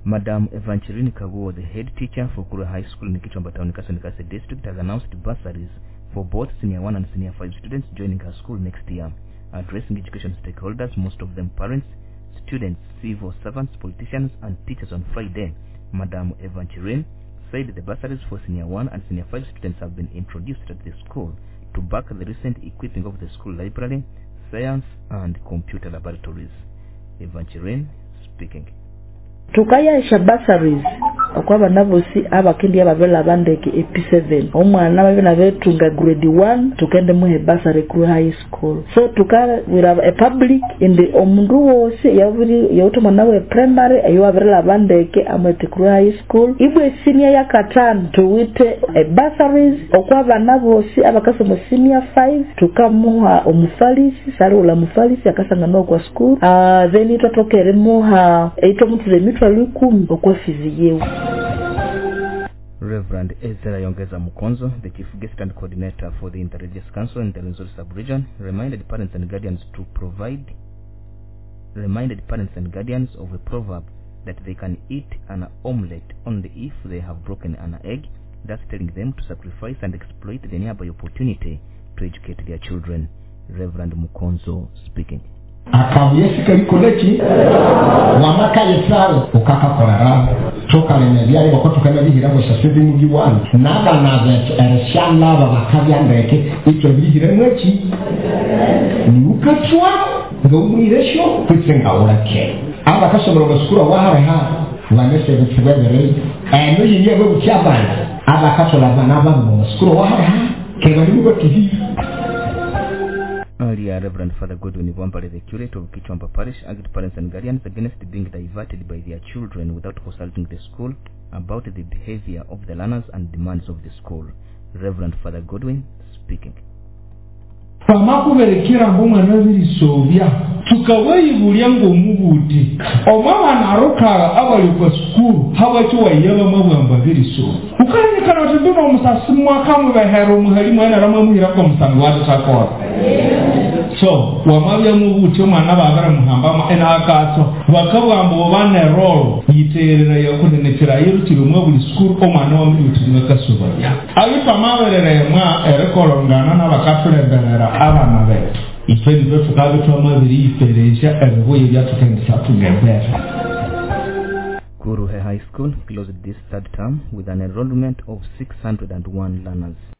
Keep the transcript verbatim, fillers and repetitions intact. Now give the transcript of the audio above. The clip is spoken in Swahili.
Madam Evangeline Kaguo, the head teacher for Kuru High School in Kichwamba Town, Kasonekase District, has announced bursaries for both Senior one and Senior five students joining her school next year. Addressing education stakeholders, most of them parents, students, civil servants, politicians, and teachers on Friday, Madam Evangeline said the bursaries for Senior one and Senior five students have been introduced at the school to back the recent equipping of the school library, science, and computer laboratories. Evangeline speaking. Tukayesha bursaries okwaba nabosi abakindi ababela bandeke E P seven omwana babena betunga grade one tukende muhe bursary ku high school. So tukara we have a public in the omundu wose yaburi yotoma nawe primary ayo abela bandeke amete ku high school ibwe senior ya katano tuwite a bursaries okwaba nabosi abakasomo senior five tukamuha omufalisi salula mufalisi akasanga no kwa school ah uh, then itotokere muha eito mutule mitwalo ikumi okwafizi yewe. Reverend Ezra Yongeza Mukonzo, the Chief Guest and Coordinator for the Interreligious Council in the Rwenzori Sub-Region, reminded parents and guardians to provide, reminded parents and guardians of a proverb that they can eat an omelette only if they have broken an egg, thus telling them to sacrifice and exploit the nearby opportunity to educate their children. Reverend Mukonzo speaking. Akabuye sikalikolechi wamaka yesaro ukaka korara toka lenyabiyari wako tukana bihira ngo shasebe mugi wanu naba nabe ershalla babakabya ndeke icyo bihira mweki ni ukatwa ngo mwiresho kwitsenga urake aba kashobora gusukura wahare ha wanese bitsebere eh no yiye bwo cyabana aba kashola bana babo mu sukura wahare ha keba ni bwo kizi. Earlier, Reverend Father Godwin Wampare, the curate of Kichwamba Parish, urged parents and guardians against being diverted by their children without consulting the school about the behavior of the learners and demands of the school. Reverend Father Godwin speaking. Pamakuberekera ngomwana birisovya tukawayi bulyango mubuti omwana naroka abali kwa school hawacho wayaba mabamba biriso ukanye kana tubino musasimwa kamwe bahero muhali mwana ramwe muhira kwa musango watu sakora so wamabya mubuti omwana bagara muhamba ma ena akato bakabwambo bane role yiterera yakunenekera yirukiro mwe buli school omwana wa mubuti bakasubaya ayi pamaberere mwa erekolongana nabakatulebera abana betu ifeni betu kabitwa mabiri ifereja ebuye byatutendisa tugebera. Kuruhe High School closed this third term with an enrollment of six hundred one learners.